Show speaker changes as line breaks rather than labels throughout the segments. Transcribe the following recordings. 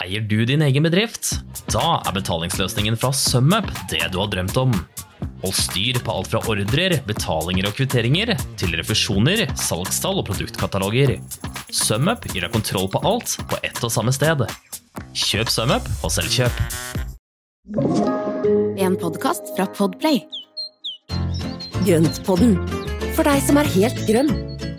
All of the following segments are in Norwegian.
Eier du din egen bedrift? Da betalingsløsningen fra SumUp det du har drømt om. Hold styr på alt fra ordrer, betalinger og kvitteringer, til refusjoner, salgstall og produktkataloger. SumUp gir deg kontroll på alt på ett og samme sted. Kjøp SumUp og selvkjøp.
En podcast fra Podplay. Grøntpodden, for deg som helt grønn.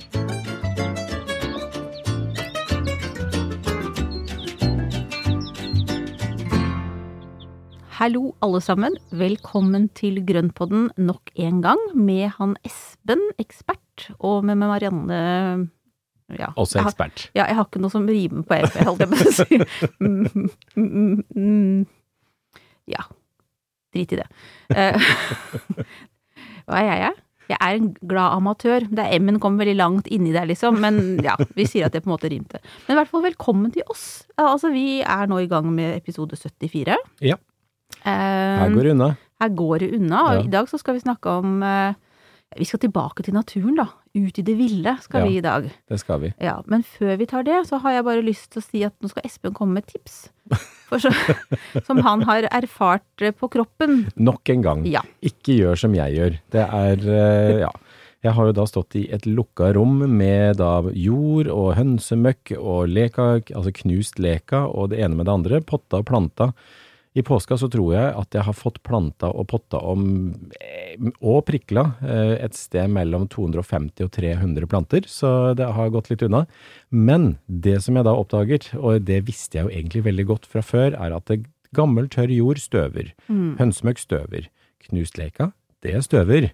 Hallo alle sammen, velkommen til Grøntpodden nok en gang med han Espen, ekspert, og med Marianne, ja.
Også ekspert.
Jeg har ikke noe som rimer på EP, holdt jeg på å si. Ja, drit i det. Hva jeg? Jeg en glad amatør. M-en kom veldig langt inn i det, liksom, men ja, vi sier at det på en måte rimte. Men i hvert fall velkommen til oss. Altså, vi nå i gang med episode 74.
Ja. Her går det unna.
Her går det unna, og ja. I dag så skal vi snakke om, vi skal tilbake til naturen da, ut i det ville skal vi i dag.
Det skal vi.
Ja, men før vi tar det, så har jeg bare lyst til å si at nå skal Espen komme med tips, som han har erfart på kroppen.
Nok en gang.
Ja.
Ikke gjør som jeg gjør. Det ja. Jeg har jo da stått i et lukket rom med da jord og hønsemøkk og leka, altså knust leka og det ene med det andre, potta og planta. I påska så tror jeg at jeg har fått planta og potta om, og prikla, et sted mellom 250 og 300 planter, så det har gått litt unna. Men det som jeg da oppdager, og det visste jeg jo egentlig veldig godt fra før, at det gammel tørr jord støver, hønsemøkk støver, knust leka, det støver.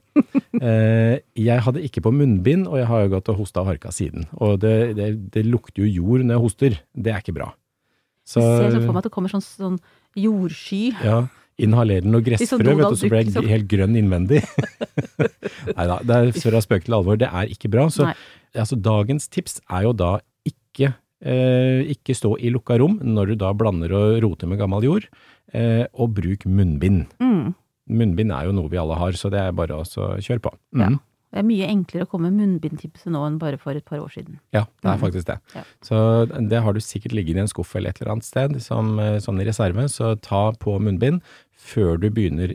Jeg hadde ikke på munnbind, og jeg har jo gått og hostet og harka siden. Og det lukter jo jord når jeg hoster. Det ikke bra. Så,
jeg ser så for meg at det kommer sånn jordsky.
Ja, inhaler noe gressfrø, vet du, så ble jeg helt grønn innvendig. Neida, det før jeg spøk til alvor, det ikke bra. Så altså, dagens tips jo da ikke stå i lukket rom når du da blander og roter med gammel jord, og bruk munnbind. Munnbind jo noe vi alle har, så det bare å kjøre på.
Ja. Det mye enklere å komme med munnbindtipset nå enn bare for et par år siden.
Ja, det faktisk det. Ja. Så det har du sikkert ligget i en skuff eller et eller annet sted, som sånn i reserve, så ta på munnbind før du begynner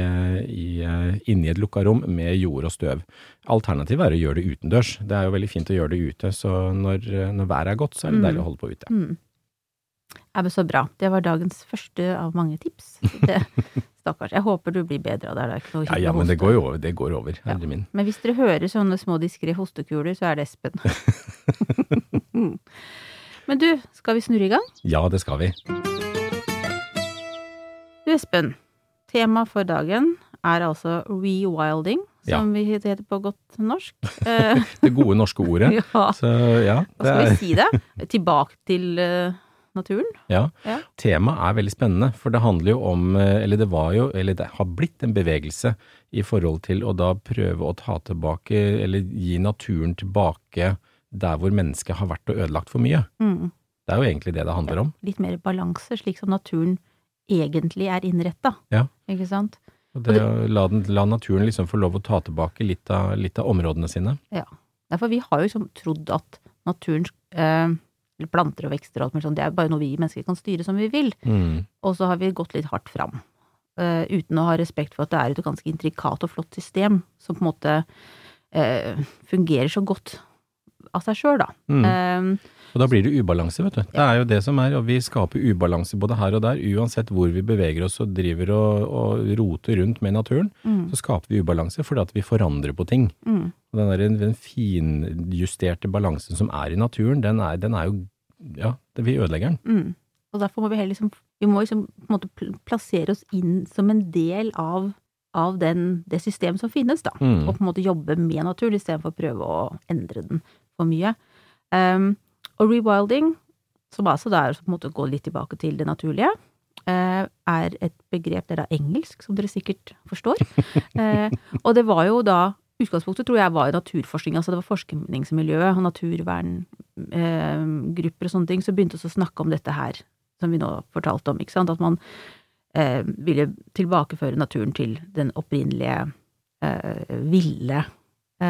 inni et lukket rom med jord og støv. Alternativet å gjøre det utendørs. Det jo veldig fint å gjøre det ute, så når været godt, så det deilig å holde på ute.
Men så bra. Det var dagens første av mange tips. Stakkars. Jeg håper du blir bedre av det.
Ja, men det går over. Det går over, herre min.
Men hvis dere hører sånne små diskré hostekuler, så det Espen. Men du, skal vi snurre i gang?
Ja, det skal vi.
Du Espen, tema for dagen altså rewilding, som vi heter på godt norsk.
Det gode norske ordet.
Ja. Så, ja, hva skal vi si det? Tilbake til naturen.
Ja. Temaet veldig spennende, for det handler jo om, eller det har blitt en bevegelse i forhold til å da prøve å ta tilbake, eller gi naturen tilbake der hvor mennesket har vært og ødelagt for mye. Det jo egentlig det handler om.
Litt mer balanse, slik som naturen egentlig innrettet.
Ja.
Ikke sant?
Og det å la naturen liksom få lov å ta tilbake litt av områdene sine.
Ja. Derfor vi har jo liksom trodd at naturen planter og vekster og alt mulig sånn, det bare noe vi mennesker kan styre som vi vil. Og så har vi gått litt hardt fram, uten å ha respekt for at det et ganske intrikat og flott system, som på en måte fungerer så godt av seg selv da.
Og da blir det ubalanse, vet du. Det jo det som og vi skaper ubalanse både her og der, uansett hvor vi beveger oss og driver og roter rundt med naturen, så skaper vi ubalanse fordi at vi forandrer på ting. Og den finjusterte balansen som i naturen, den jo, ja, vi ødelegger den.
Og derfor må vi må på en måte plassere oss inn som en del av det systemet som finnes da, og på en måte jobbe med naturen i stedet for å prøve å endre den for mye. Og rewilding, som altså da på en måte gå litt tilbake til det naturlige, et begrep engelsk, som dere sikkert forstår. Og det var jo da, utgangspunktet tror jeg var naturforskning, altså det var forskningsmiljøet og naturverngrupper og sånne ting, som begynte å snakke om dette her, som vi nå fortalte om, ikke sant? At man ville tilbakeføre naturen til den opprinnelige ville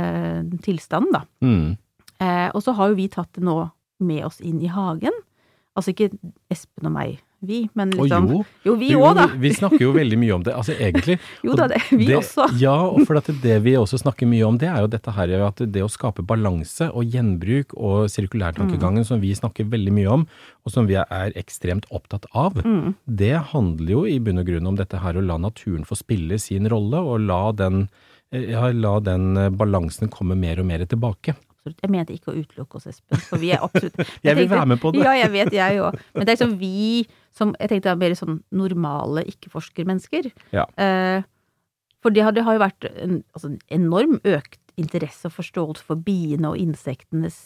tilstanden da. Og så har jo vi tatt det nå med oss inn i hagen, Altså ikke Espen og meg, men liksom... vi
jo,
også da.
Vi snakker jo veldig mye om det, altså egentlig.
Jo da, vi også.
Ja, og for at det vi også snakker mye om, det er jo dette her, at det å skape balanse og gjenbruk og sirkulærtankegangen som vi snakker veldig mye om, og som vi er ekstremt opptatt av, det handler jo i bunn og grunn om dette her å la naturen få spille sin rolle, og la den balansen komme mer og mer tilbake.
Jeg mente ikke å utelukke oss, Espen, for vi er absolutt...
Jeg vil være med på det.
Ja, jeg vet, jeg også. Men det er liksom vi, som jeg tenkte er mer sånn normale ikke-forskermennesker. Ja. For det har jo vært en enorm økt interesse og forståelse for biene og insektenes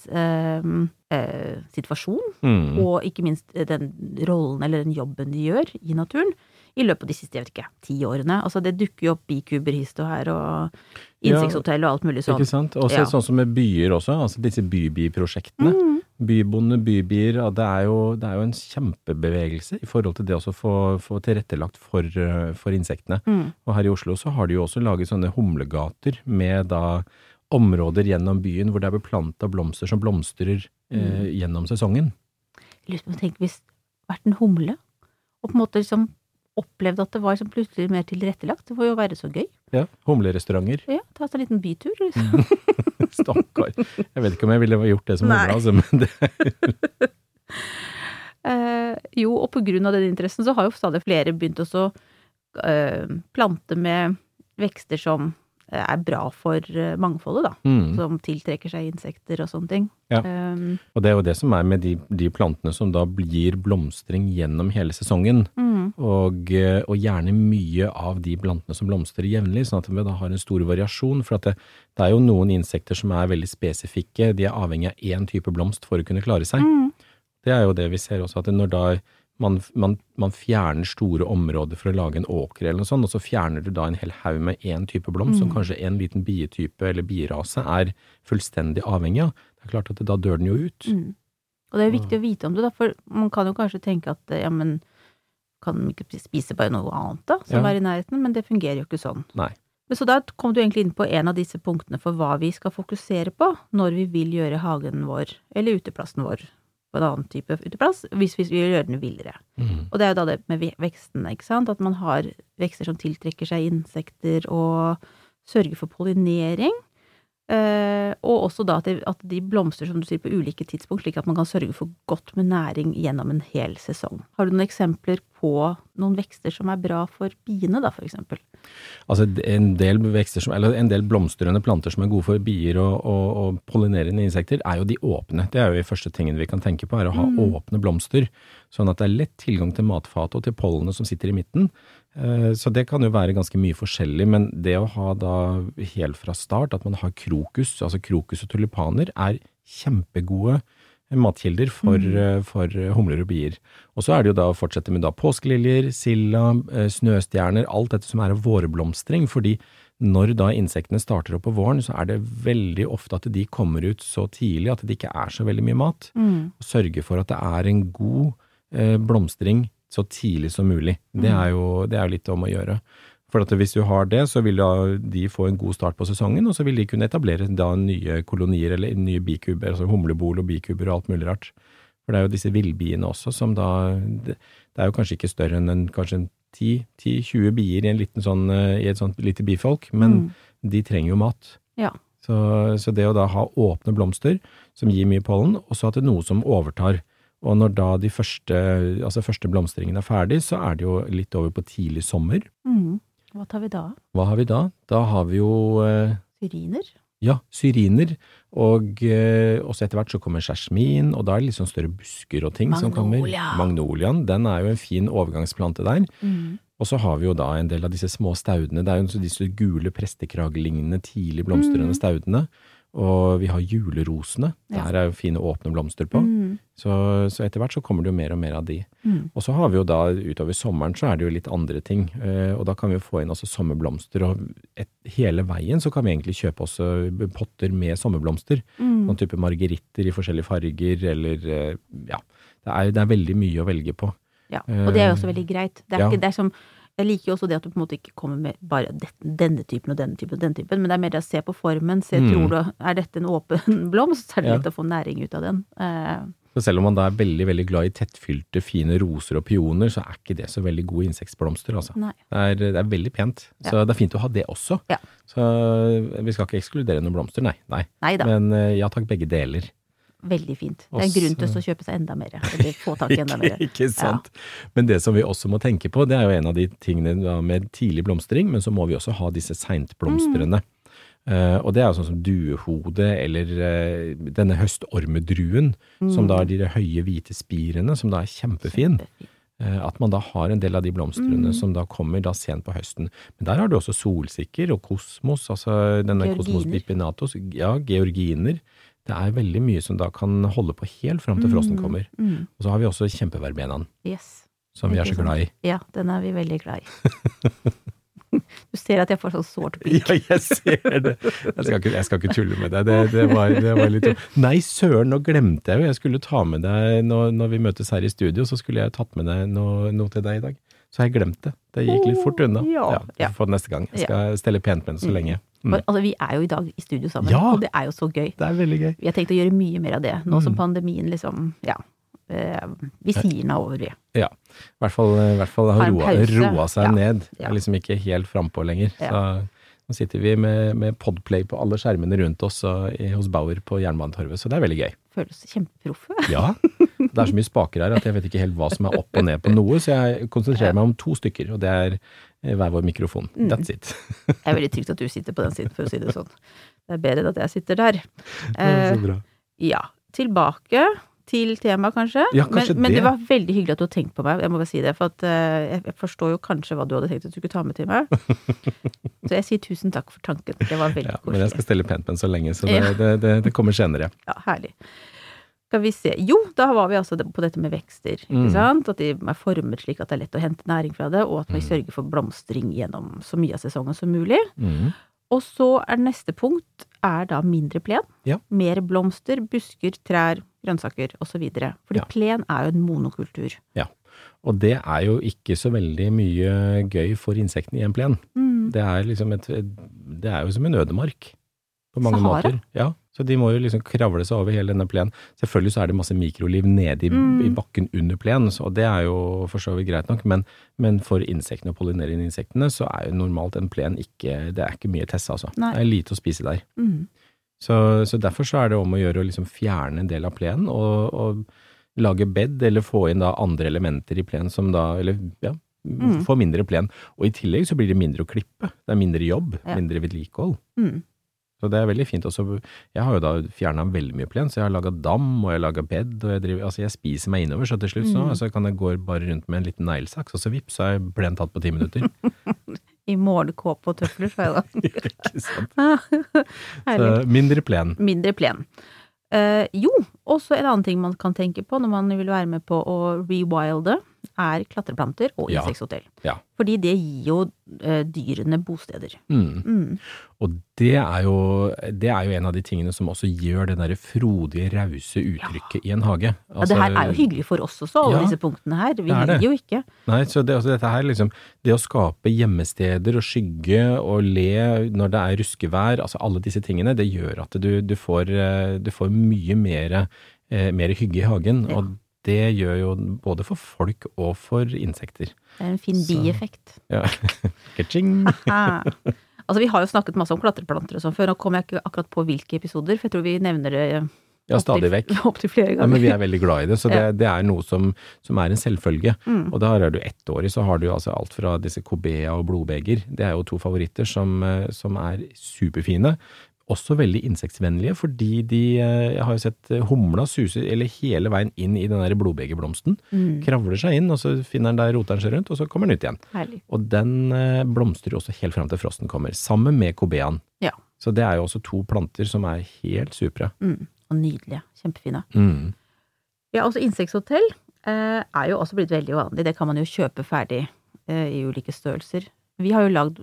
situasjon, og ikke minst den rollen eller den jobben de gjør i naturen. I løpet av de siste, jeg vet ikke, 10 årene. Altså det dukker jo opp bikuber-histo her, og insektshotell og alt mulig sånn.
Ikke sant? Og sånn som med byer også, altså disse bybi-prosjektene. Bybonde, bybier, det er jo en kjempebevegelse i forhold til det å få tilrettelagt for insektene. Og her i Oslo så har de jo også laget sånne humlegater med da områder gjennom byen hvor det er beplantet blomster som blomstrer gjennom sesongen.
Jeg lurer på å tenke hvis det har vært en humle, og på en måte liksom opplevde at det var plutselig mer tilrettelagt. Det får jo være så gøy. Ja,
humlerestauranter.
Ja, ta seg en liten bytur. Liksom.
Stakkar. Jeg vet ikke om jeg ville gjort det som humle, altså, men det...
Jo, og på grunn av den interessen så har jo stadig flere begynt å plante med vekster som er bra for mangfoldet da, som tiltrekker seg insekter og sånne ting.
Ja, og det er jo det som er med de plantene som da blir blomstring gjennom hele sesongen, og gjerne mye av de plantene som blomstrer jevnlig, sånn at vi da har en stor variasjon, for at det er jo noen insekter som er veldig spesifikke, de er avhengig av en type blomst for å kunne klare seg. Det er jo det vi ser også, at når da man fjerner store områder for å lage en åker eller noe sånt, og så fjerner du da en hel haug med en type blomst, som kanskje en liten bietype eller bierase er fullstendig avhengig av. Det er klart at da dør den jo ut.
Og det er viktig å vite om det da, for man kan jo kanskje tenke at, ja, men kan man ikke spise bare noe annet da, som er i nærheten, men det fungerer jo ikke sånn.
Nei.
Men så da kom du egentlig inn på en av disse punktene for hva vi skal fokusere på når vi vil gjøre hagen vår, eller uteplassen vår, på en annen type uteplass, hvis vi vil gjøre den villere. Og det er jo da det med vekstene, ikke sant? At man har vekster som tiltrekker seg insekter og sørger for pollinering, og også da at de blomstrer, som du sier, på ulike tidspunkt, slik at man kan sørge for godt med næring gjennom en hel sesong. Har du noen eksempler på noen vekster som er bra for biene da, for eksempel?
Altså en del blomstrende planter som er gode for bier og pollinerende insekter er jo de åpne. Det er jo de første tingene vi kan tenke på, er å ha åpne blomster, sånn at det er lett tilgang til matfat og til pollene som sitter i midten. Så det kan jo være ganske mye forskjellig, men det å ha da helt fra start at man har krokus, altså krokus og tulipaner er kjempegode matkilder for humler og bier. Og så er det jo da å fortsette med da påskeliljer, silla, snøstjerner, alt dette som er vårblomstring, fordi når da insektene starter opp på våren, så er det veldig ofte at de kommer ut så tidlig at det ikke er så veldig mye mat. Og sørge for at det er en god blomstring så tidlig som mulig. Det er jo litt om å gjøre. For at hvis du har det, så vil da de få en god start på sesongen, og så vil de kunne etablere da nye kolonier eller nye bikuber, altså humlebol og bikuber og alt mulig rart. For det er jo disse villbiene også, som da, det er jo kanskje ikke større enn kanskje 10-20 bier i et sånt lite bifolk, men de trenger jo mat.
Ja.
Så det å da ha åpne blomster som gir mye pollen, og så at det er noe som overtar. Og når da de første blomstringene er ferdig, så er det jo litt over på tidlig sommer.
Hva tar vi da?
Hva har vi da? Da har vi jo...
Syriner?
Ja, syriner. Og også etter hvert så kommer jasmin, og da er det litt sånn større busker og ting som kommer. Magnoliaen, den er jo en fin overgangsplante der. Og så har vi jo da en del av disse små staudene. Det er jo disse gule prestekraglignende, tidlig blomstrende staudene. Og vi har julerosene, der er jo fine åpne blomster på, så etter hvert så kommer det jo mer og mer av de. Og så har vi jo da, utover sommeren så er det jo litt andre ting, og da kan vi jo få inn også sommerblomster, og hele veien så kan vi egentlig kjøpe også potter med sommerblomster, noen type margeritter i forskjellige farger, eller ja, det er veldig mye å velge på.
Ja, og det er jo også veldig greit. Det er ikke det som... Jeg liker jo også det at du på en måte ikke kommer med bare denne typen og denne typen og denne typen, men det er mer å se på formen, tror du, er dette en åpen blomst, så er det lett å få næring ut av den.
Så selv om man da er veldig, veldig glad i tettfylte, fine roser og pioner, så er ikke det så veldig gode insektsblomster, altså.
Nei.
Det er veldig pent. Så det er fint å ha det også.
Ja.
Så vi skal ikke ekskludere noen blomster, nei.
Neida.
Men ja takk, begge deler.
Veldig fint. Det er en grunn til å kjøpe seg enda mer, eller få tak i enda mer.
Ikke sant. Ja. Men det som vi også må tenke på, det er jo en av de tingene da, med tidlig blomstring, men så må vi også ha disse sentblomstrene. Og det er jo sånn som duehode, eller denne høstormedruen, som da er de høye hvite spirene, som da er kjempefin. At man da har en del av de blomstrene som da kommer da sent på høsten. Men der har du også solsikker og kosmos, altså denne kosmos bipinatus, ja, georginer. Det er veldig mye som da kan holde på helt frem til frosten kommer. Og så har vi også kjempeverbenaen, som vi er så glad i.
Ja, den er vi veldig glad i. Du ser at jeg får sånn sårt blikk.
Ja, jeg ser det. Jeg skal ikke tulle med deg. Det var litt... Nei, søren, nå glemte jeg jo. Jeg skulle ta med deg, når vi møtes her i studio, så skulle jeg tatt med deg noe til deg i dag. Så jeg glemte det. Det gikk litt fort unna. Ja, for neste gang. Jeg skal stelle pent med den så lenge.
Altså, vi er jo i dag i studio sammen, og det er jo så gøy.
Det er veldig gøy.
Vi har tenkt å gjøre mye mer av det, nå som pandemien liksom, vi sier den over det.
Ja, i hvert fall har roa seg ned. Det er liksom ikke helt frempå lenger. Så nå sitter vi med podplay på alle skjermene rundt oss hos Bauer på Jernbanetorvet, så det er veldig gøy.
Føles kjempeproffe.
Ja, det er så mye spaker her at jeg vet ikke helt hva som er opp og ned på noe, så jeg konsentrerer meg om 2 stykker, og det er hver vår mikrofon. That's it.
Det er veldig trygt at du sitter på den siden, for å si det sånn. Det er bedre at jeg sitter der.
Det er så bra.
Ja, tilbake til tema kanskje.
Ja, kanskje
men det var veldig hyggelig at du har tenkt på meg, jeg må bare si det, for at jeg forstår jo kanskje hva du hadde tenkt at du skulle ta med til meg. Så jeg sier tusen takk for tanken, det var veldig koselig.
Men jeg skal stelle pent på den så lenge, så det kommer senere.
Ja, herlig. Skal vi se. Jo, da var vi altså på dette med vekster, ikke sant? At de er formet slik at det er lett å hente næring fra det, og at vi sørger for blomstring gjennom så mye av sesongen som mulig. Og så neste punkt da mindre plen. Ja. Mer blomster, busker, trær, grønnsaker og så videre. Fordi plen er jo en monokultur. Ja, og det er jo ikke så veldig mye gøy for insektene i en plen. Det er liksom det er jo som en ødemark på mange måter. Ja, så de må jo liksom kravle seg over hele denne plen. Selvfølgelig så er det masse mikroliv nede i bakken under plen, og det er jo for så vidt greit nok, men for insektene og pollinerende insektene så er jo normalt en plen det er ikke mye tesse, altså. Nei. Det er lite å spise der. Så derfor så er det om å gjøre å liksom fjerne en del av plenen og lage bed, eller få inn da andre elementer i plen som da, få mindre plen. Og i tillegg så blir det mindre å klippe. Det er mindre jobb, mindre vedlikehold. Så det er veldig fint også. Jeg har jo da fjernet veldig mye plen, så jeg har laget dam, og jeg har laget bed, og jeg spiser meg innover, så til slutt så kan jeg gå bare rundt med en liten neglesaks, og så vips, så er plen tatt på 10 minutter. I morgenkåpe og tøfler, så jeg da. Ikke sant. Så mindre plen. Mindre plen. Jo, også en annen ting man kan tenke på når man vil være med på å rewilde, klatreplanter og insekthotell. Ja. Fordi det gir jo dyrene bosteder. Og det er jo en av de tingene som også gjør det der frodige, rause uttrykket i en hage. Altså, det her er jo hyggelig for oss også, alle disse punktene her. Vi liker jo ikke. Nei, så dette her liksom, det å skape gjemmesteder og skygge og le når det er ruskevær, altså alle disse tingene, det gjør at du får mye mer hygge i hagen, og det gjør jo både for folk og for insekter. Det er en fin bieffekt. Ja. Ka-ching! Altså, vi har jo snakket masse om klatreplanter og sånn før, nå kommer jeg ikke akkurat på hvilke episoder, for jeg tror vi nevner det stadig vekk. Opp til flere ganger. Ja, men vi er veldig glad i det, så det er noe som er en selvfølge. Og da er du 1 år i, så har du altså alt fra disse kobea og blodbeger. Det er jo 2 favoritter som er superfine. Også veldig insektsvennlige, fordi jeg har jo sett humla suse eller hele veien inn i den der blodbegerblomsten, kravler seg inn, og så finner den der, roter den seg rundt, og så kommer den ut igjen. Herlig. Og den blomstrer også helt frem til frosten kommer, sammen med kobeaen. Ja. Så det er jo også 2 planter som er helt supre. Og nydelige, kjempefine. Ja, også insekthotell er jo også blitt veldig vanlig. Det kan man jo kjøpe ferdig i ulike størrelser. Vi har jo lagd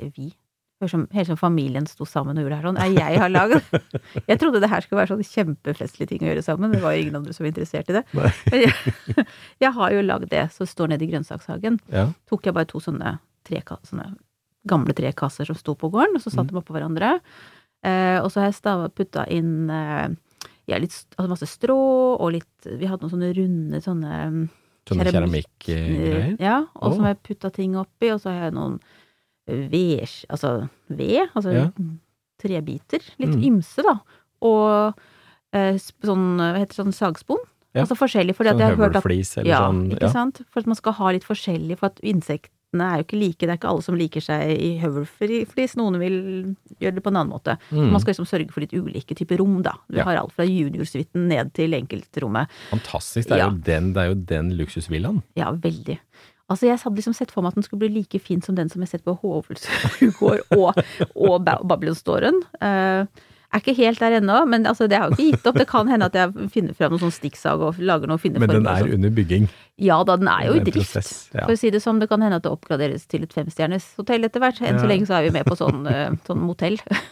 hele som familien sto sammen og gjorde det her sånn. Jeg har laget. Jeg trodde det her skulle være sånn kjempefestlige ting å gjøre sammen. Det var jo ingen andre som var interessert i det. Men jeg har jo lagd det, så står nede i grønnsakshagen. Ja. Tok jeg bare 2 sånne gamle trekasser som sto på gården, og så satte dem opp på hverandre. Og så har jeg puttet inn altså masse strå, og vi hadde noen sånne runde, sånne
keramikk-greier?
Ja, og så har jeg puttet ting oppi, og så har jeg noen trebiter, litt ymse da, og hva heter sånn sagspon?
Ja.
Altså forskjellig, fordi
sånn
at jeg har hørt at
høvelflis, eller sånn.
Ikke sant? For at man skal ha litt forskjellig, for at insektene er jo ikke like, det er ikke alle som liker seg i høvelflis, noen vil gjøre det på en annen måte. Så man skal liksom sørge for litt ulike typer rom da. Vi har alt fra juniorsuiten ned til enkeltrommet.
Fantastisk, det er jo den luksusvillaen. Ja,
veldig. Altså jeg hadde liksom sett for meg at den skulle bli like fin som den som jeg sett på Hovelsgård og Babylonståren. Er ikke helt der ennå, men altså det har jo ikke gitt opp. Det kan hende at jeg finner frem noen sånn stikksag og lager noen finne former.
Men den er under bygging?
Ja da, den er jo i drift.
Prosess, ja.
For å si det sånn, det kan hende at det oppgraderes til et 5-stjernes hotell etter hvert. Enn så lenge så er vi med på sånn motell.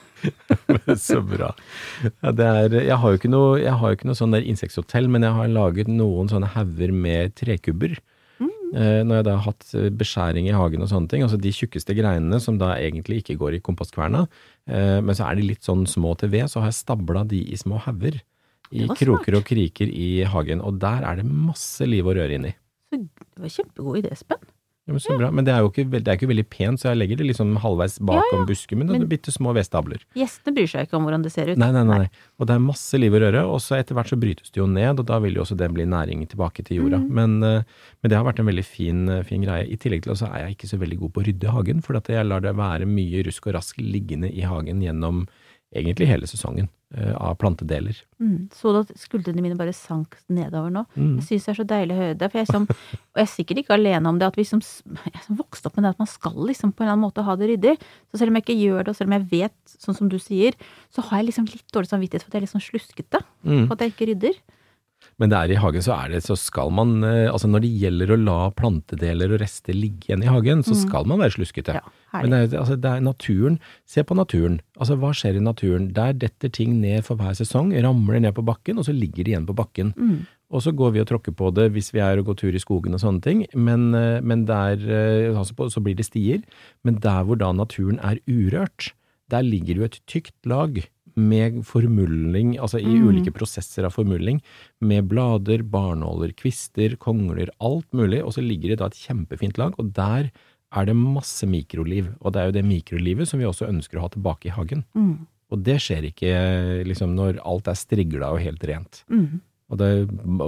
Så bra. Ja, jeg har jo ikke noe sånn der insekthotell, men jeg har laget noen sånne hauger med trekubber. Når jeg da har hatt beskjæring i hagen og sånne ting, altså de tjukkeste greinene som da egentlig ikke går i kompostkverna, men så er de litt sånn små til ved, så har jeg stablet de i små hauger i kroker og kriker i hagen, og der er det masse liv og røre inni.
Så det var kjempegod idé, Espen.
Ja, men så bra. Men det er jo ikke veldig pent, så jeg legger det liksom halvveis bakom busken, men det er bitte små vedstabler.
Gjestene bryr seg ikke om hvordan det ser ut.
Nei. Og det er masse liv og røre, og så etter hvert så brytes det jo ned, og da vil jo også det bli næring tilbake til jorda. Men det har vært en veldig fin greie. I tillegg til så er jeg ikke så veldig god på å rydde hagen, for at jeg lar det være mye rusk og rask liggende i hagen gjennom egentlig hele sesongen av plantedeler.
Så da skuldrene mine bare sank nedover nå. Jeg synes det er så deilig å høre det, for og jeg er sikkert ikke alene om det, at vi som vokste opp med det at man skal liksom på en eller annen måte ha det ryddig. Så selv om jeg ikke gjør det, og selv om jeg vet, sånn som du sier, så har jeg liksom litt dårlig samvittighet for at jeg er liksom sluskete, for at jeg ikke rydder.
Men der i hagen så skal man, altså når det gjelder å la plantedeler og rester ligge igjen i hagen, så skal man være sluskete. Ja, men det er naturen, se på naturen. Altså hva skjer i naturen? Der detter ting ned for hver sesong, ramler ned på bakken, og så ligger de igjen på bakken. Og så går vi og tråkker på det hvis vi er og går tur i skogen og sånne ting, men der, altså så blir det stier. Men der hvor da naturen er urørt, der ligger jo et tykt lag med formulling, altså i ulike prosesser av formulling, med blader, barnåler, kvister, kongler, alt mulig, og så ligger det da et kjempefint lag, og der er det masse mikroliv, og det er jo det mikrolivet som vi også ønsker å ha tilbake i hagen. Og det skjer ikke liksom når alt er strigla og helt rent. Og det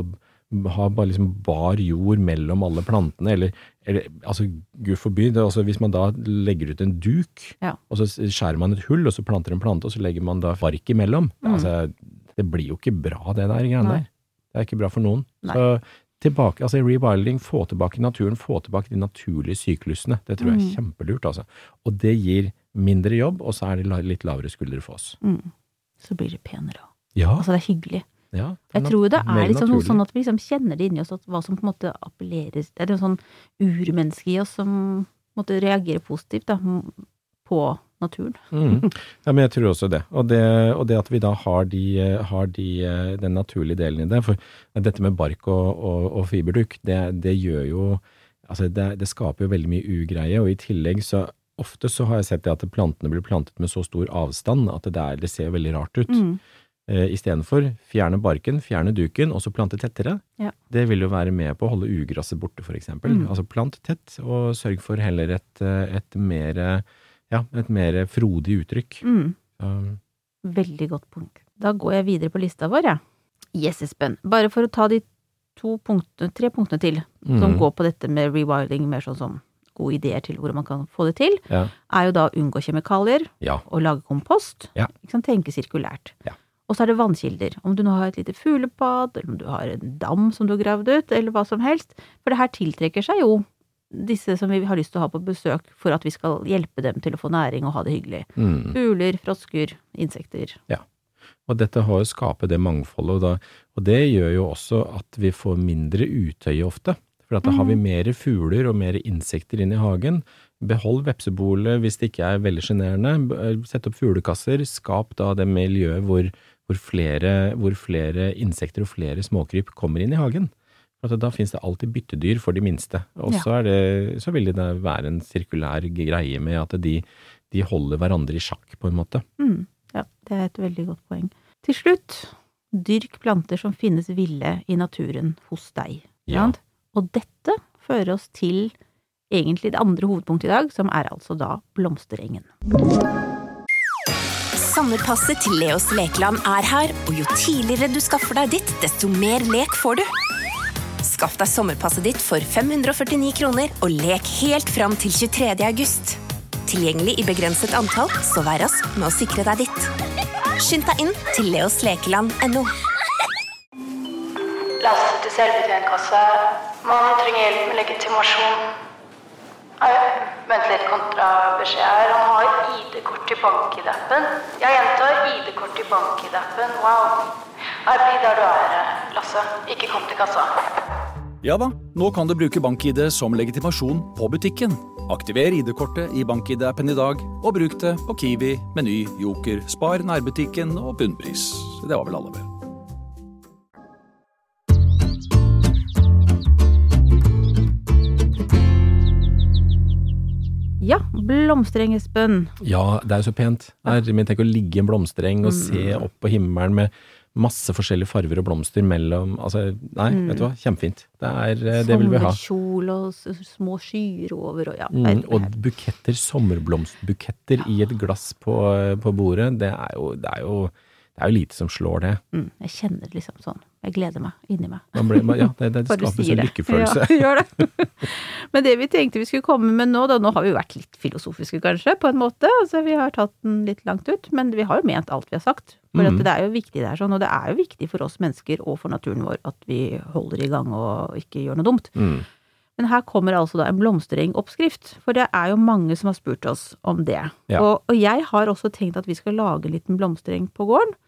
har bare liksom bar jord mellom alle plantene, eller altså Gud forby, altså hvis man da legger ut en duk, og så skjærer man et hull, og så planter en plante, og så legger man da bark imellom. Altså, det blir jo ikke bra det der greiene der. Det er ikke bra for noen. Så tilbake, altså rewilding, få tilbake naturen, få tilbake de naturlige syklusene, det tror jeg er kjempelurt, altså. Og det gir mindre jobb, og så er det litt lavere skuldre for oss.
Så blir det penere.
Ja.
Altså det er hyggelig.
Ja,
jeg tror det er liksom noe sånn at vi liksom kjenner det inni oss, at hva som på en måte appellerer, det er en sånn urmenneske i oss som måtte reagere positivt da, på naturen.
Ja, men jeg tror også det. Og det at vi da har den naturlige delen i det, for dette med bark og fiberduk, det gjør jo, altså det skaper jo veldig mye ugreie, og i tillegg så ofte så har jeg sett det at plantene blir plantet med så stor avstand at det ser veldig rart ut. I stedet for fjerne barken, fjerne duken, og så plante tettere. Ja. Det vil jo være med på å holde ugrasset borte, for eksempel. Altså plant tett, og sørg for heller et mer frodig uttrykk.
Veldig godt punkt. Da går jeg videre på lista vår, Yes, Espen. Bare for å ta de 3 punktene til, som går på dette med rewilding, mer sånn som gode ideer til hvordan man kan få det til, er jo da å unngå kjemikalier, og lage kompost, tenke sirkulært. Og så er det vannkilder. Om du nå har et lite fuglebad, eller om du har en dam som du har gravd ut, eller hva som helst. For det her tiltrekker seg jo disse som vi har lyst til å ha på besøk for at vi skal hjelpe dem til å få næring og ha det hyggelig. Fugler, frosker, insekter.
Ja, og dette har jo skapet det mangfoldet, og det gjør jo også at vi får mindre utøye ofte. For at da har vi mer fugler og mer insekter inn i hagen. Behold vepsebolet hvis det ikke er veldig generende. Sett opp fuglekasser, skap da det miljøet hvor flere insekter og flere småkryp kommer inn i hagen. For da finnes det alltid byttedyr for de minste. Og så vil det være en sirkulær greie med at de holder hverandre i sjakk på en måte.
Ja, det er et veldig godt poeng. Til slutt dyrk planter som finnes ville i naturen hos deg.
Ja.
Og dette fører oss til egentlig det andre hovedpunktet i dag, som altså da blomsterengen.
Sommerpasset til Leos Lekeland her, og jo tidligere du skaffer deg ditt, desto mer lek får du. Skaff deg sommerpasset ditt for 549 kroner, og lek helt fram til 23. august. Tilgjengelig i begrenset antall, så vær rask med å sikre deg ditt. Skynd deg inn til leoslekeland.no.
Lastet til selvbetjentkasse. Man trenger hjelp med legitimasjon. Vent litt, kontrabeskjed her. Han har ID-kort i bank-ID-appen. Jeg gjentar ID-kort i bank-ID-appen. Wow. Nei, bli der du Lasse. Ikke kom til kassa.
Ja da, nå kan du bruke BankID som legitimasjon på butikken. Aktiver ID-kortet i BankID-appen i dag, og bruk det på Kiwi, Meny, Joker, Spar, nærbutikken og bunnpris. Det var vel alle vel.
Ja, blomstereng, Espen.
Ja, det jo så pent. Men tenk å ligge i en blomstereng og se opp på himmelen med masse forskjellige farver og blomster mellom, altså, nei, vet du hva, kjempefint. Det vil vi ha.
Sommerkjol og små skyer over, og ja.
Og buketter, sommerblomstbuketter i et glass på bordet, det er jo lite som slår det.
Jeg kjenner det liksom sånn. Jeg gleder meg inni meg.
Det skaper en lykkefølelse.
Ja, gjør det. Men det vi tenkte vi skulle komme med nå har vi jo vært litt filosofiske kanskje, på en måte. Altså, vi har tatt den litt langt ut, men vi har jo ment alt vi har sagt. For at det jo viktig det sånn, og det jo viktig for oss mennesker og for naturen vår at vi holder i gang og ikke gjør noe dumt. Men her kommer altså da en blomsterengoppskrift, for det jo mange som har spurt oss om det.
Ja.
Og jeg har også tenkt at vi skal lage en liten blomstereng på gården.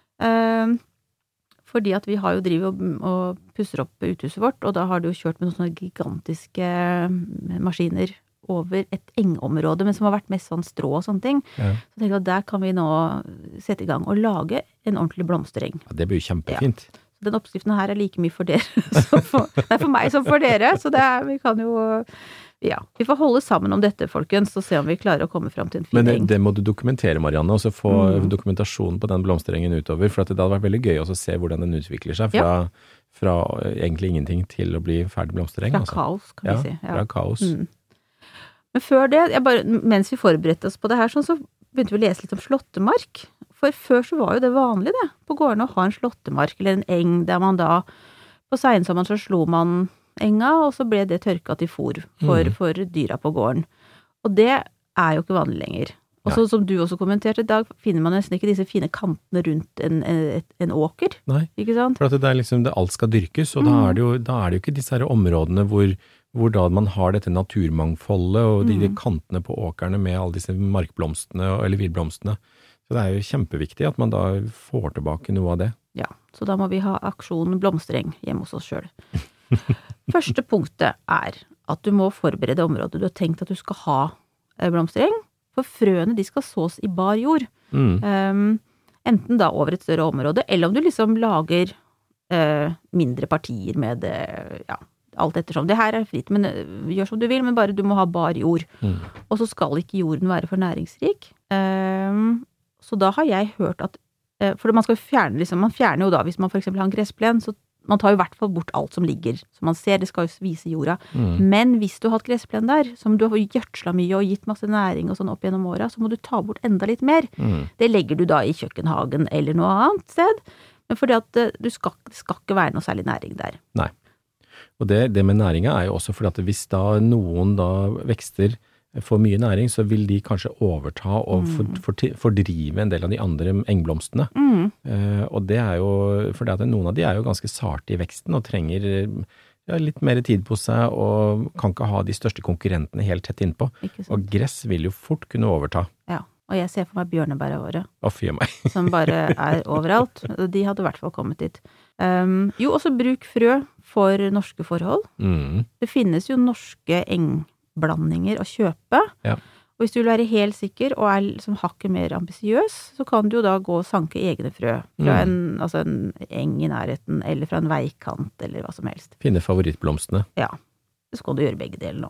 Fordi at vi har jo drivet og pusser opp uthuset vårt, og da har det jo kjørt med noen sånne gigantiske maskiner over et engområde, men som har vært mest sånn strå og sånne ting. Ja. Så tenker jeg at der kan vi nå sette i gang og lage en ordentlig blomstereng.
Ja, det blir jo kjempefint.
Ja. Så den oppskriften her like mye for dere. Det for meg som for dere, så vi kan jo... Ja, vi får holde sammen om dette, folkens, og se om vi klarer å komme frem til en fin eng.
Men det må du dokumentere, Marianne, og så få dokumentasjon på den blomsterengen utover, for at det hadde vært veldig gøy å se hvordan den utvikler seg fra egentlig ingenting til å bli ferdig blomstereng.
Fra kaos, kan vi si.
Ja, fra kaos.
Men før det, mens vi forberedte oss på det her, så begynte vi å lese litt om slåttemark. For før så var jo det vanlig det, på gården å ha en slåttemark, eller en eng, der man da, på sensommeren så slo man enga, og så ble det tørket til fôr for dyra på gården. Og det jo ikke vanlig lenger. Og så som du også kommenterte i dag, finner man nesten ikke disse fine kantene rundt en åker.
Nei,
ikke sant?
For at det liksom, alt skal dyrkes, og da det jo ikke disse her områdene hvor da man har dette naturmangfoldet, og de kantene på åkerne med alle disse markblomstene, eller villblomstene. Så det jo kjempeviktig at man da får tilbake noe av det.
Ja, så da må vi ha aksjon blomstereng hjemme hos oss selv. Første punktet at du må forberede området. Du har tenkt at du skal ha blomstereng, for frøene de skal sås i bar jord. Enten da over et større område, eller om du liksom lager mindre partier med det, alt ettersom. Det her fritt, men gjør som du vil, men bare du må ha bar jord. Og så skal ikke jorden være for næringsrik. Så da har jeg hørt at, for man skal fjerne, liksom, man fjerner jo da, hvis man for eksempel har en gressplen, så man tar jo i hvert fall bort alt som ligger, som man ser, det skal jo vise jorda. Men hvis du har hatt gressplen der, som du har gjørtsla mye og gitt masse næring og sånn opp gjennom åra, så må du ta bort enda litt mer. Det legger du da i kjøkkenhagen eller noe annet sted, men fordi at det skal ikke være noe særlig næring der.
Nei. Og det med næringa jo også fordi at hvis da noen da vekster får mye næring, så vil de kanskje overta og fordrive en del av de andre engblomstene. Og det jo, for noen av de jo ganske sarte i veksten og trenger litt mer tid på seg og kan ikke ha de største konkurrentene helt tett innpå. Og gress vil jo fort kunne overta.
Ja, og jeg ser for meg bjørnebæra våre.
Å, fy meg.
Som bare overalt. De hadde i hvert fall kommet dit. Jo, også bruk frø for norske forhold. Det finnes jo norske engblandinger å kjøpe. Ja. Og hvis du vil være helt sikker og liksom hakket mer ambisiøs, så kan du jo da gå og sanke egne frø fra en eng i nærheten, eller fra en veikant, eller hva som helst.
Finne favorittblomstene.
Ja, så kan du gjøre begge deler nå.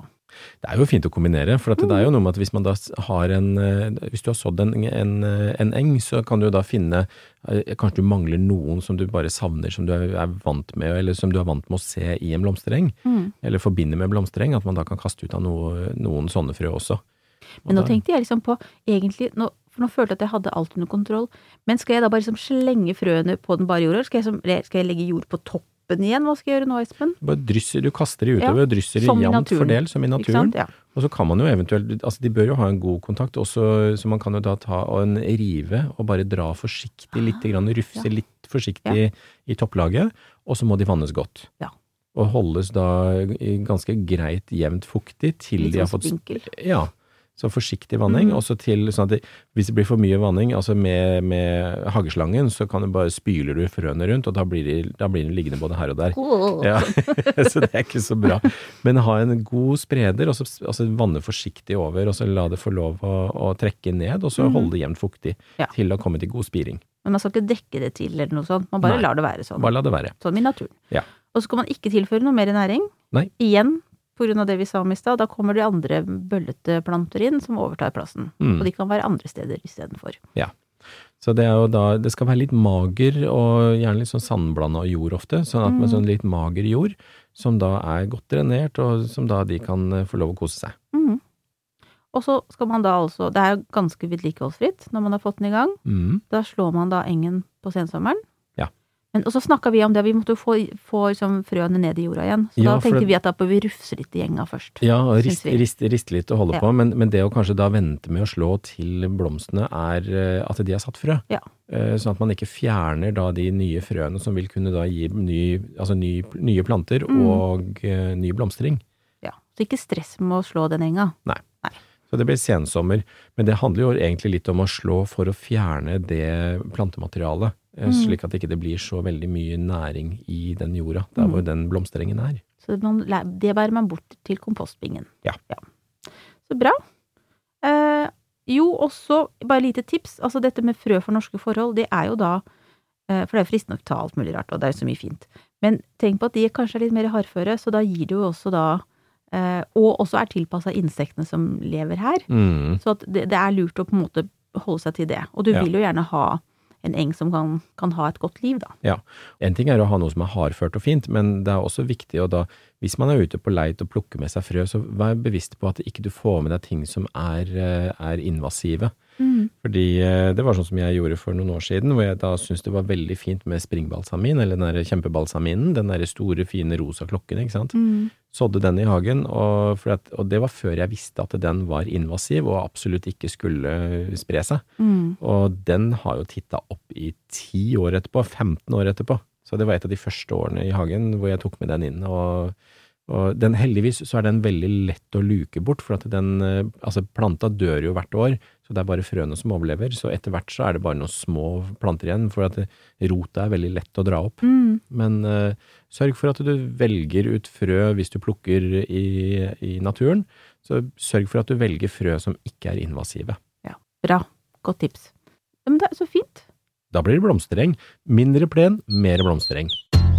Det jo fint å kombinere, for at det jo noe med at hvis man da har hvis du har sådd en eng, så kan du da finne, kanskje du mangler noen som du bare savner, som du vant med, eller som du vant med å se i en blomstereng, eller forbinde med blomstereng, at man da kan kaste ut av noen sånne frø også.
Men nå tenkte jeg liksom på, egentlig, for nå følte jeg at jeg hadde alt under kontroll, men skal jeg da bare liksom slenge frøene på den bare jorda, skal jeg legge jord på toppen igjen? Hva skal jeg gjøre nå, Espen?
Bare drysser, du kaster det utover, drysser det jevnt fordel, som i naturen. Ja. Og så kan man jo eventuelt, altså de bør jo ha en god kontakt, også, så man kan jo da ta en rive og bare dra forsiktig litt, rufse litt forsiktig i topplaget, og så må de vannes godt. Ja. Og holdes da ganske greit jevnt fuktig til de har fått... Spinkel. Ja. Så forsiktig vanning, og så til, sånn at hvis det blir for mye vanning, altså med hageslangen, så kan du bare spyler du frøene rundt, og da blir det liggende både her og der. Ja, så det ikke så bra. Men ha en god spreder, og så vanne forsiktig over, og så la det få lov å trekke ned, og så holde det jevnt fuktig til å komme til god spiring.
Men man skal ikke dekke det til eller noe sånt, man bare lar det være sånn.
Bare la det være.
Sånn i naturen.
Ja.
Og så kan man ikke tilføre noe mer næring.
Nei.
Igjen, på grunn av det vi sa om i sted, da kommer de andre bøllete planter inn som overtar plassen. Og de kan være andre steder i stedet for.
Ja, så det jo da, det skal være litt mager og gjerne litt sånn sandblandet jord ofte, sånn at med sånn litt mager jord, som da godt drenert, og som da de kan få lov å kose seg.
Og så skal man da altså, det jo ganske vedlikeholdsfritt når man har fått den i gang. Da slår man da engen på sensommeren. Og så snakket vi om det, vi måtte jo få liksom, frøene ned i jorda igjen. Så da tenkte vi at da bør vi rufse litt i gjenga først.
Ja, og riste litt og holde på, men det å kanskje da vente med å slå til blomstene at de har satt frø. Ja. Sånn at man ikke fjerner da de nye frøene som vil kunne da gi nye planter og ny blomstring. Ja,
så ikke stress med å slå den enga.
Nei. Så det blir sensommer, men det handler jo egentlig litt om å slå for å fjerne det plantematerialet, slik at det ikke blir så veldig mye næring i den jorda, der hvor den blomsterengen
Så det bærer man bort til kompostbingen.
Ja.
Så bra. Jo, også bare lite tips, altså dette med frø for norske forhold, det jo da, for det fristende å ta alt mulig rart, og det så mye fint, men tenk på at de kanskje litt mer hardføre, så da gir det jo også da og også tilpasset insektene som lever her. Så at det lurt å på en måte holde seg til det. Og du vil jo gjerne ha en eng som kan ha et godt liv, da.
Ja. En ting å ha noe som hardført og fint, men det også viktig å da, hvis man ute på leit og plukker med seg frø, så vær bevisst på at ikke du får med deg ting som invasive. Fordi det var sånn som jeg gjorde for noen år siden, hvor jeg da syntes det var veldig fint med springbalsamin, eller den der kjempebalsaminen, den der store, fine rosa klokken, ikke sant? Sådde den i hagen, og det var før jeg visste at den var invasiv, og absolutt ikke skulle spre seg. Og den har jo tittet opp i 10 år etterpå, 15 år etterpå. Så det var et av de første årene i hagen hvor jeg tok med den inn, og den, heldigvis så den veldig lett å luke bort, for at planta dør jo hvert år, så det bare frøene som overlever, så etter hvert så det bare noen små planter igjen, for at rota veldig lett å dra opp. Men sørg for at du velger ut frø hvis du plukker i naturen, så sørg for at du velger frø som ikke invasive.
Ja, bra. Godt tips. Men det så fint.
Da blir det blomstereng. Mindre plen, mer blomstereng.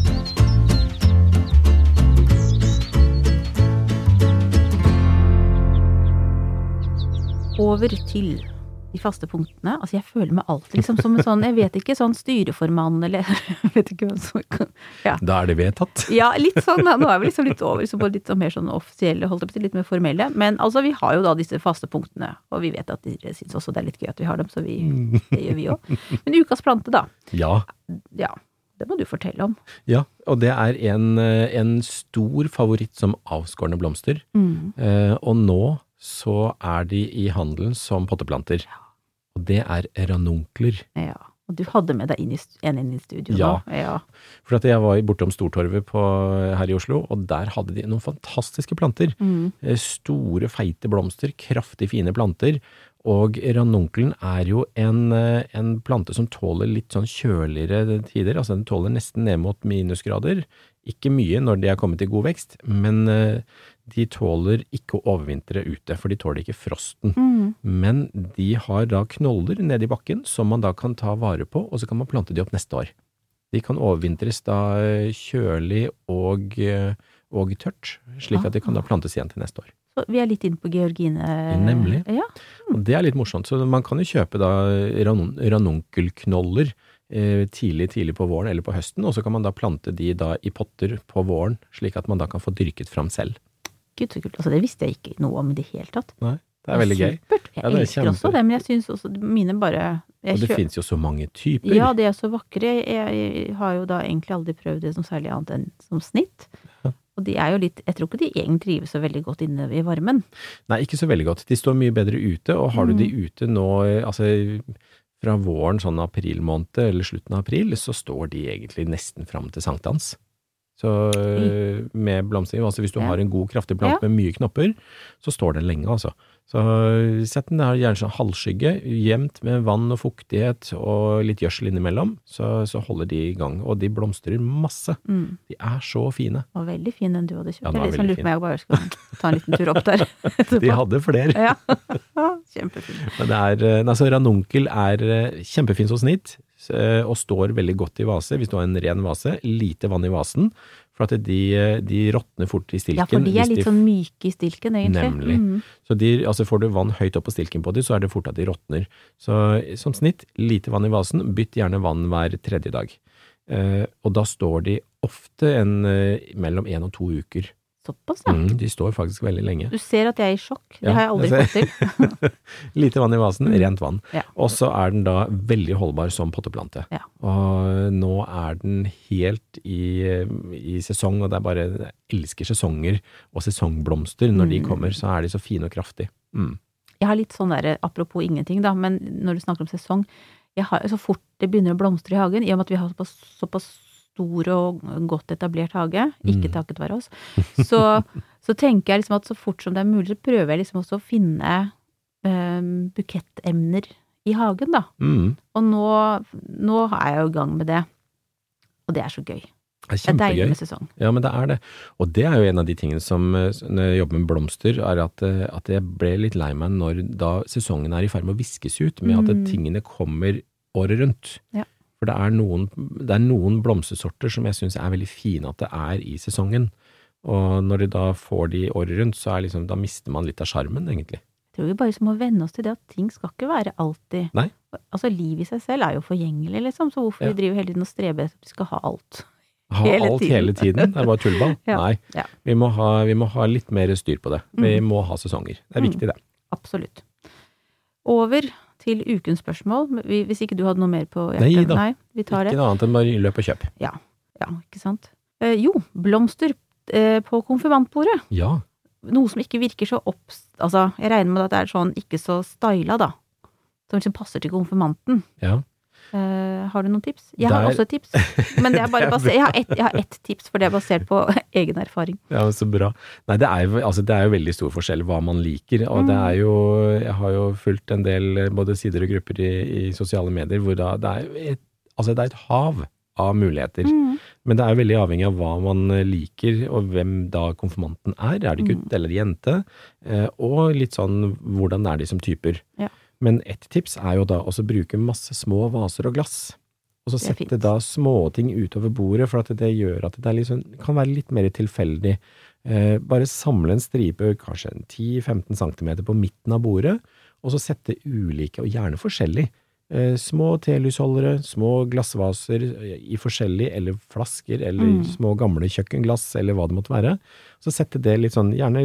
Over til de faste punktene. Altså jeg føler meg alltid liksom som en sånn, jeg vet ikke, sånn styreformann, eller jeg vet ikke hva som kan, ja.
Da det vedtatt.
Ja, litt sånn, nå vi liksom litt over, så på litt mer sånn offisielle, holdt opp til litt mer formelle, men altså vi har jo da disse faste punktene, og vi vet at de synes også det litt gøy at vi har dem, så det gjør vi jo. Men ukas plante da.
Ja.
Ja, det må du fortelle om.
Ja, og det en stor favoritt som avskårne blomster, og nå så de i handelen som potteplanter. Og det ranunkler.
Ja, og du hadde med deg en inn i studio
ja.
nå. Ja,
for at jeg var bortom Stortorvet her i Oslo, og der hadde de noen fantastiske planter. Store, feite blomster, kraftig fine planter, og ranunkelen jo en plante som tåler litt sånn kjøligere tider, altså den tåler nesten ned mot minusgrader, ikke mye når de kommet i god vekst, men de tåler ikke å overvintre ute, for de tåler ikke frosten. Men de har da knoller nede i bakken, som man da kan ta vare på, og så kan man plante de opp neste år. De kan overvintres da kjølig og og tørt, slik at de kan da plantes igjen til neste år.
Så vi litt inne på Georgine.
Nemlig.
Ja.
Og det litt morsomt, så man kan jo kjøpe da ranunkelknoller tidlig på våren eller på høsten, og så kan man da plante de da i potter på våren, slik at man da kan få dyrket fram selv.
Gud, så kult. Altså, det visste jeg ikke noe om i det hele tatt.
Nei, det veldig gøy.
Supert. Jeg elsker også det, men jeg synes også mine bare...
Og det finnes jo så mange typer.
Ja, de så vakre. Jeg har jo da egentlig aldri prøvd det som særlig annet enn som snitt. Ja. Og de jo litt, jeg tror ikke de egentlig trives så veldig godt inne i varmen.
Nei, ikke så veldig godt. De står mye bedre ute, og har du de ute nå, altså fra våren, sånn april måned, eller slutten av april, så står de egentlig nesten frem til sankthans. Så med blomstring, altså hvis du har en god kraftig plante med mye knopper, så står den lenge altså. Så sett den der gjerne sånn halvskygge, jevnt med vann og fuktighet og litt gjødsel innimellom, så holder de i gang, og de blomstrer masse. De så fine.
Og veldig fin den du hadde kjøpt.
Ja,
jeg litt sånn lurer på meg, jeg bare skal ta en liten tur opp der.
De hadde flere.
Ja, kjempefin.
Men altså ranunkel kjempefin som snitt, og står veldig godt i vase, hvis du har en ren vase, lite vann i vasen, for at de råtner fort i stilken.
Ja, for de litt sånn myke i stilken, egentlig.
Nemlig. Så altså får du vann høyt opp på stilken på dem, så det fort at de råtner. Så som snitt, lite vann i vasen, bytt gjerne vann hver tredje dag. Og da står de ofte mellom 1 og 2 uker.
Såpass, ja.
De står faktisk veldig lenge.
Du ser at jeg i sjokk. Det har jeg aldri fått til.
Lite vann i vasen, rent vann.
Ja.
Og så den da veldig holdbar som potteplante.
Ja.
Og nå den helt i sesong, og det bare, jeg elsker sesonger og sesongblomster. Når de kommer, så de så fine og kraftige.
Jeg har litt sånn der, apropos ingenting da, men når du snakker om sesong, så fort det begynner å blomstre i hagen, i og med at vi har såpass stor og godt etablert hage, ikke takket være oss, så tenker jeg liksom at så fort som det mulig, så prøver jeg liksom også å finne bukettemner i hagen da. Og nå jeg jo i gang med det, og det så gøy. Det deilig med sesong.
Ja, men det det. Og det jo en av de tingene som, når jeg jobber med blomster, at jeg ble litt lei meg når da sesongen i ferd med å viskes ut, med at tingene kommer året rundt. Ja. For det noen blomstersorter som jeg synes veldig fine at det i sesongen. Og når de da får de året rundt, så liksom, da mister man litt av charmen, egentlig.
Jeg tror vi bare må venne oss til det at ting skal ikke være alltid.
Nei.
Altså, liv i seg selv jo forgjengelig, liksom, så hvorfor vi driver hele tiden og streber etter at vi skal ha alt?
Hele tiden? Det bare tullball?
Ja.
Nei. Ja. Vi må ha litt mer styr på det. Vi må ha sesonger. Det viktig, det.
Absolutt. Over til ukens spørsmål, hvis ikke du hadde noe mer på hjertet. Nei, vi tar det.
Ikke noe annet enn bare løp og kjøp.
Ja, ikke sant. Jo, blomster på konfirmantbordet.
Ja.
Noe som ikke virker så altså, jeg regner med at det sånn ikke så stylet da, som liksom passer til konfirmanten. Ja. Har du noen tips? Jeg har også et tips, men det bare basert, jeg har ett tips, for det basert på egen erfaring. Ja,
så bra. Nei, det jo veldig stor forskjell hva man liker, og jeg har jo fulgt en del både sider og grupper i sosiale medier, hvor det et hav av muligheter, men det jo veldig avhengig av hva man liker, og hvem da konfirmanten det gutt eller jente, og litt sånn, hvordan de som typer. Ja. Men et tips jo da også bruke masse små vaser og glass, og så sette da småting utover bordet, for at det gjør at det liksom, kan være litt mer tilfeldig. Bare samle en stripe, kanskje 10-15 centimeter på midten av bordet, og så sette ulike, og gjerne forskjellig, små telysholdere, små glassvaser i forskjellig, eller flasker, eller små gamle kjøkkenglass, eller hva det måtte være. Så sette det litt sånn, gjerne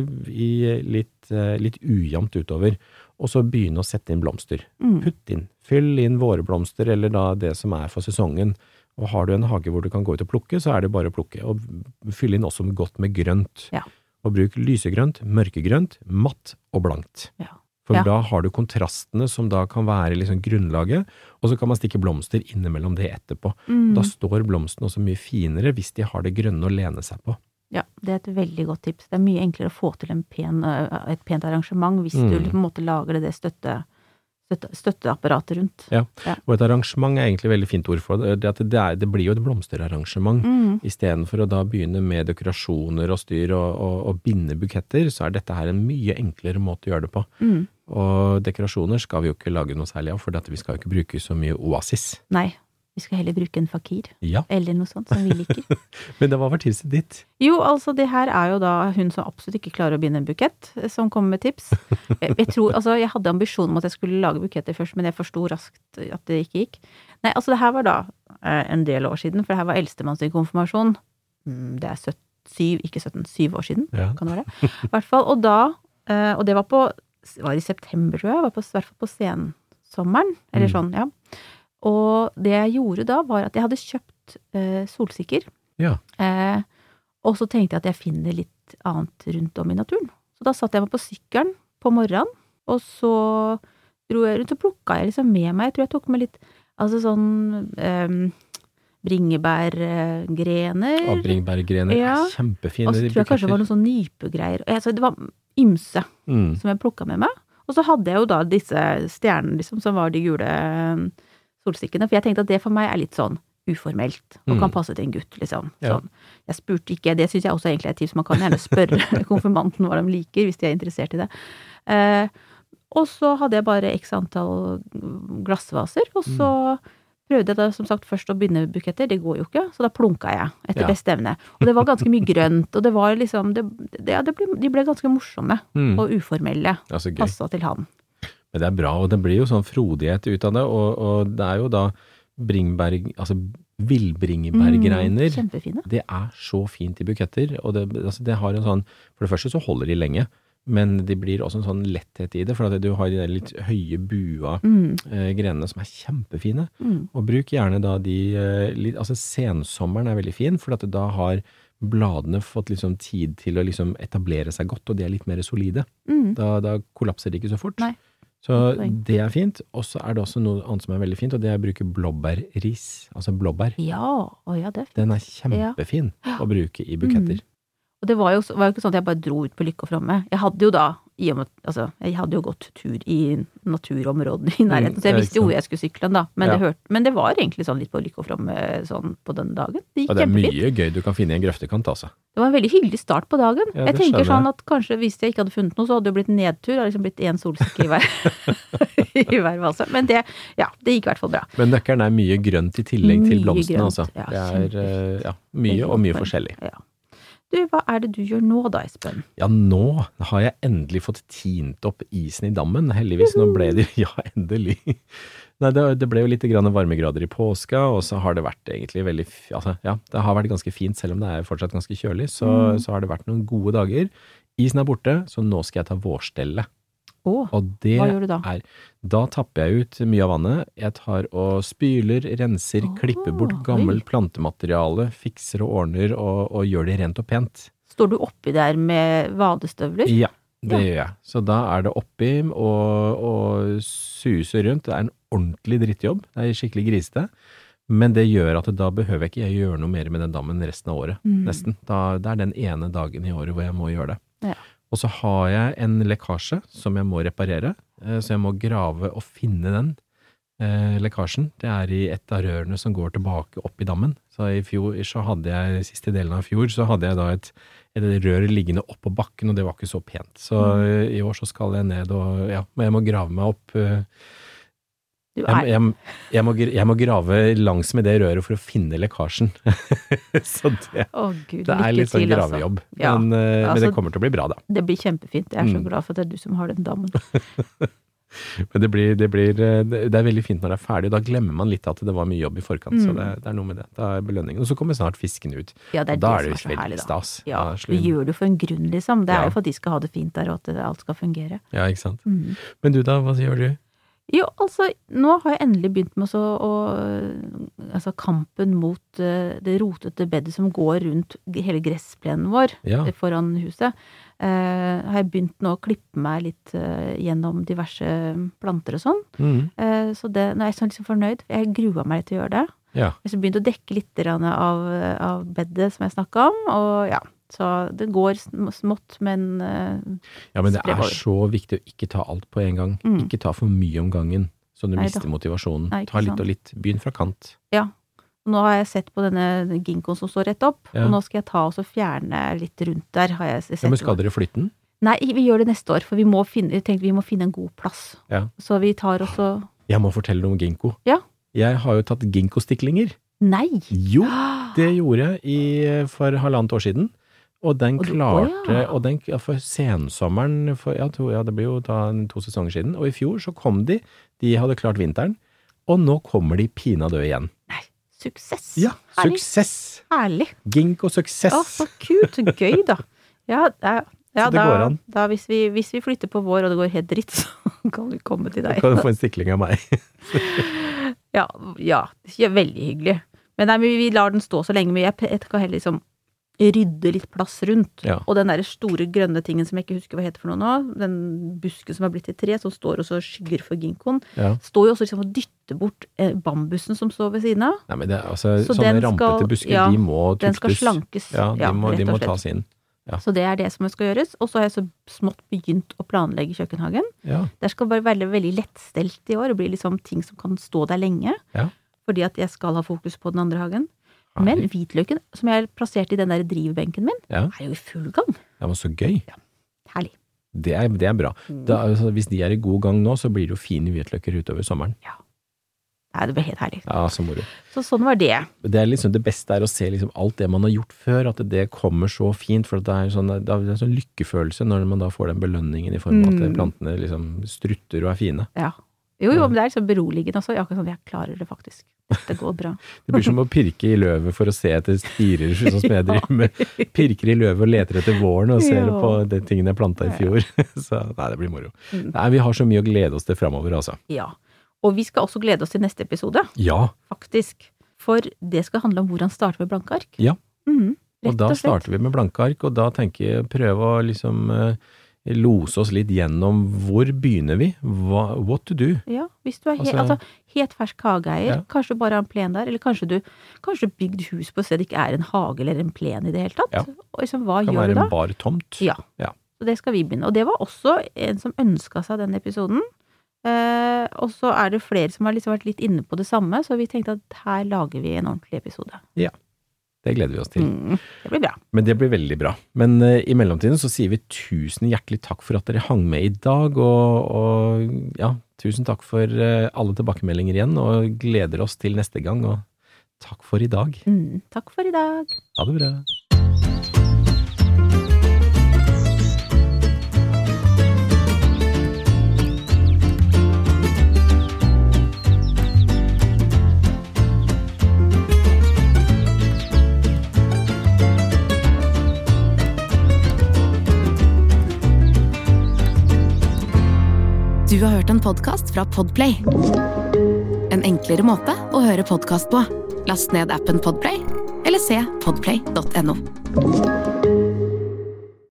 litt ujevnt utover, og så begynne å sette inn blomster. Putt inn, fyll inn våre blomster, eller da det som for sesongen. Og har du en hage hvor du kan gå ut og plukke, så det bare å plukke. Og fyll inn også godt med grønt. Ja. Og bruk lysegrønt, mørkegrønt, matt og blankt. Ja. For da har du kontrastene som da kan være liksom grunnlaget, og så kan man stikke blomster innimellom det etterpå. Da står blomstene også mye finere hvis de har det grønne å lene seg på.
Ja, det et veldig godt tips. Det mye enklere å få til et pent arrangement hvis du på en måte lager det støtteapparatet rundt. Ja, og et arrangement egentlig veldig fint ord for det. Det blir jo et blomsterarrangement. I stedet for å da begynne med dekorasjoner og styr og binde buketter, så dette her en mye enklere måte å gjøre det på. Og dekorasjoner skal vi jo ikke lage noe særlig av, for vi skal jo ikke bruke så mye oasis. Nei. Vi skal heller bruke en fakir,
Ja,
eller noe sånt som vi liker.
men det var tipset ditt.
Jo, altså det her er jo da hun som absolutt ikke klarer å binde en bukett, som kommer med tips. Jeg tror, altså jeg hadde ambisjon om at jeg skulle lage buketter først, men jeg forsto raskt at det ikke gikk. Nei, altså det her var da en del år siden, for det her var eldstemann sin konfirmasjon. Det er 7 år siden,
Ja.
kan det være det? I hvert fall, og det var i september, tror jeg, var i hvert fall på sensommeren, eller sånn, ja. Og det jeg gjorde da, var at jeg hadde kjøpt solsikker,
Ja.
og så tenkte jeg at jeg finner litt annet rundt om i naturen. Så da satt jeg meg på sykkelen på morgenen, og så dro jeg rundt og plukket jeg liksom med meg, jeg tror jeg tok med litt, altså sånn bringebærgrener.
Og bringebærgrener
Ja.
er kjempefine.
Og så tror jeg kanskje det var noen sånn nypegreier. Altså, det var ymse som jeg plukket med meg. Og så hadde jeg jo da disse stjernene liksom, som var de gule solstikkene, for jeg tenkte at det for meg er litt sånn uformelt, og kan passe til en gutt, liksom.
Ja.
Sånn. Jeg spurte ikke, det synes jeg også egentlig er et tips, man kan gjerne spørre konfirmanten hva de liker, hvis de er interessert i det. Og så hadde jeg bare x antall glassvaser, og så prøvde jeg da som sagt først å binde buketter, det går jo ikke, så da plunket jeg etter beste evne. Og det var ganske mye grønt, og det var liksom, de ble ganske morsomme og uformelle,
Altså gøy.
passet til han.
Men det er bra, og det blir jo sånn frodighet ut av det, og det er jo da villbringebærgreiner.
Kjempefine.
Det er så fint i buketter, og det har en sånn, for det første så holder de lenge, men det blir også en sånn letthet i det, for at du har de der litt høye bua grenene som er kjempefine, og bruk gjerne da altså sensommeren er veldig fin, for at da har bladene fått liksom tid til å liksom etablere seg godt, og de er litt mer solide. Da kollapser de ikke så fort.
Nei.
Så det er fint, og så er det også noe annet som er veldig fint, og det er å bruke blåbærris, altså blåbær.
Ja, det er fint.
Den er kjempefin å bruke i buketter.
Og det var jo ikke sånn at jeg bare dro ut på lykke og fromme. Jeg hadde jo da, jeg hadde jo gått tur i naturområdene i nærheten, så jeg visste jo hvor jeg skulle sykle da, men det var egentlig sånn litt på lykke og fromme sånn på den dagen. Det gikk
Og det er
kjempefint.
mye gøy du kan finne i en grøftekant, altså.
Det var en veldig hyggelig start på dagen.
Ja,
Jeg
det
tenker
skjønner
sånn at kanskje hvis jeg ikke hadde funnet noe, så hadde det blitt nedtur, det hadde liksom blitt en solsikke i hver, i hver vase. Men det gikk i hvert fall bra.
Men nøkkelen er mye grønt i tillegg til
Mye
blomstene,
grønt,
altså.
ja,
Det er mye og mye forskjellig.
Ja. Du, hva er det du gjør nå da, Espen?
Ja, nå har jeg endelig fått tint opp isen i dammen. Heldigvis, nå ble det, endelig. Nei, det ble jo litt grann varmegrader i påska, og så har det vært egentlig veldig, det har vært ganske fint, selv om det er fortsatt ganske kjølig, så har det vært noen gode dager. Isen er borte, så nå skal jeg ta vårstellet. Og det
hva gjør du da?
Da tapper jeg ut mye av vannet. Jeg tar og spyler, renser, klipper bort gammelt plantemateriale, fikser og ordner og gjør det rent og pent.
Står du oppi der med vadestøvler?
Ja, det gjør jeg. Så da er det oppi og suse rundt. Det er en ordentlig drittjobb. Det er skikkelig grisete. Men det gjør at da behøver ikke jeg gjøre noe mer med den dammen resten av året, nesten. Det er den ene dagen i året hvor jeg må gjøre det.
Ja.
Og så har jeg en lekkasje som jeg må reparere, så jeg må grave og finne den lekkasjen. Det er i et av rørene som går tilbake opp i dammen. Så i fjor, så hadde jeg, siste delen av fjor, så hadde jeg da et rør liggende opp på bakken, og det var ikke så pent. Så i år så skal jeg ned og, men jeg må grave meg opp. Jeg må grave langs med det røret for å finne lekkasjen. Så det er litt sånn gravejobb.
Ja,
men
altså,
det kommer til å bli bra da.
Det blir kjempefint. Jeg er så glad for at det er du som har den dammen.
Men det er veldig fint når det er ferdig. Da glemmer man litt at det var mye jobb i forkant, så det er noe med det. Da er belønningen. Og så kommer snart fisken ut.
Ja, det er
da
det
er det
som
jo
er så herlig
veldig
da.
stas.
Ja, vi gjør det jo for en grunn liksom. Det er jo for at de skal ha det fint der, og at alt skal fungere.
Ja, ikke sant. Men du da, hva gjør du?
Jo, altså, nå har jeg endelig begynt med altså kampen mot det rotete bedet som går rundt hele gressplenen vår foran huset. Har jeg begynt nå å klippe meg litt gjennom diverse planter og sånn. Så nå er jeg sånn liksom fornøyd. Jeg gruer meg litt til å gjøre det. Jeg har begynt å dekke litt av bedet som jeg snakket om, og så det går smått, men
men det er så viktig å ikke ta alt på en gang. Ikke ta for mye om gangen, så du mister motivasjonen. Ta litt og litt. Begynn fra kant. Ja.
Nå har jeg sett på denne ginkgoen som står rett opp, og nå skal jeg ta og så fjerne litt rundt der. Har jeg sett.
Men skal dere flytte den?
Nei, vi gjør det neste år, for vi må finne en god plass. Så vi tar også...
Jeg må fortelle noe om ginkgo.
Ja.
Jeg har jo tatt ginkgo-stiklinger.
Nei!
Jo, det gjorde jeg for 1,5 år siden. Og den klarte, og den for sensommeren, det blir jo da 2 sesonger siden, og i fjor så kom de hadde klart vinteren, og nå kommer de pinadø igjen.
Nei, suksess!
Ja,
Herlig.
Suksess!
Herlig!
Ginkgo-suksess!
Så kult, så gøy da! Ja,
så det går an.
Da hvis vi flytter på vår, og det går helt dritt, så kan vi komme til deg.
Da kan du få en stikling av meg.
ja, det er veldig hyggelig. Men vi lar den stå så lenge, men jeg kan heller liksom rydde litt plass rundt. Ja. Og den der store grønne tingen som jeg ikke husker hva heter for noe nå, den busken som har blitt til tre, som står og så skygger for ginkgoen, står jo også liksom og dytter bort bambusen som står ved siden av. Nei, men det er altså, så sånne rampete busker, de må tuktes. Den skal slankes. Ja, de må tas inn. Ja. Så det er det som skal gjøres. Og så har jeg så smått begynt å planlegge kjøkkenhagen. Ja. Der skal bare være veldig lettstelt i år, og bli liksom ting som kan stå der lenge. Ja. Fordi at jeg skal ha fokus på den andre hagen. Men hvitløken, som jeg har plassert i den der drivbenken min, er jo i full gang. Det var så gøy. Ja, herlig. Det er bra. Da, altså, hvis de er i god gang nå, så blir det jo fine hvitløker utover sommeren. Ja. Nei, det blir helt herlig. Ja, så moro. Så sånn var det. Det er liksom det beste er å se liksom alt det man har gjort før, at det kommer så fint, for det er sånn lykkefølelse når man da får den belønningen i form av at plantene liksom strutter og er fine. Ja. Jo, men det er liksom beroligende også. Akkurat sånn, jeg klarer det faktisk. Det går bra. Det blir som å pirke i løvet for å se etter spirer, sånn som jeg driver med. Pirker i løvet og leter etter våren og ser på de tingene jeg plantet i fjor. Så nei, det blir moro. Nei, vi har så mye å glede oss til fremover, altså. Ja, og vi skal også glede oss til neste episode. Ja. Faktisk. For det skal handle om hvordan starte med blanke ark. Ja. Og da starter vi med blanke ark, og da tenker jeg prøve å liksom lose oss litt gjennom hvor begynner vi? What to do? Ja, hvis du er helt fersk hageeier, kanskje bare har en plen der, eller kanskje du bygd hus på et sted det ikke er en hage eller en plen i det hele tatt. Ja. Og liksom, hva gjør du da? Kan være en bar tomt. Ja, så det skal vi begynne. Og det var også en som ønsket seg den episoden. Og så er det flere som har liksom vært litt inne på det samme, så vi tenkte at her lager vi en ordentlig episode. Ja. Det gleder vi oss til. Det blir bra. Men det blir veldig bra. Men i mellomtiden så sier vi 1000 hjertelig takk for at dere hang med i dag, og ja, 1000 takk for alle tilbakemeldinger igjen, og gleder oss til neste gang, og takk for i dag. Takk for i dag. Ha det bra.
Du har hørt en podcast fra Podplay. En enklere måte å høre podcast på. Last ned appen Podplay, eller se podplay.no.